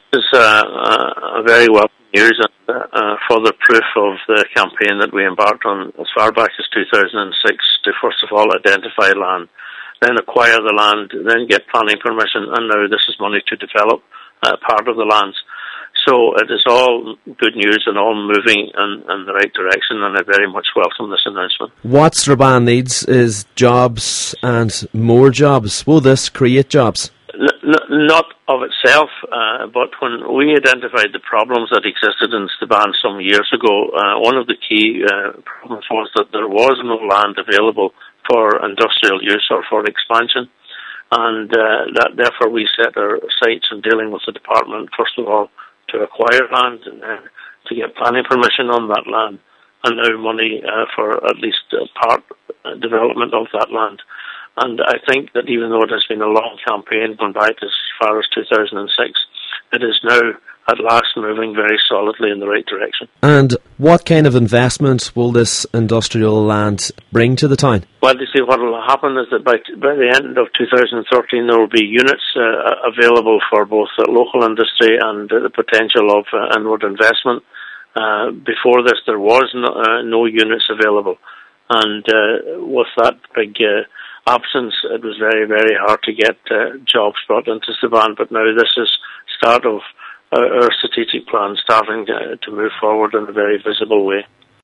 It's a very welcome news and further proof of the campaign that we embarked on as far back as 2006 to first of all identify land, then acquire the land, then get planning permission, and now this is money to develop part of the lands. So it is all good news and all moving in the right direction, and I very much welcome this announcement. What Strabane needs is jobs and more jobs. Will this create jobs? Not of itself, but when we identified the problems that existed in Strabane some years ago, one of the key problems was that there was no land available for industrial use or for expansion, and that therefore we set our sights in dealing with the department, first of all, to acquire land and then to get planning permission on that land, and now money for at least part development of that land. And I think that even though it has been a long campaign going back as far as 2006, it is now at last moving very solidly in the right direction. And what kind of investment will this industrial land bring to the town? Well, you see, what will happen is that by the end of 2013 there will be units available for both local industry and the potential of inward investment. Before this there was no units available, and with that big absence, it was very, very hard to get jobs brought into Strabane, but now this is start of our strategic plan starting to move forward in a very visible way.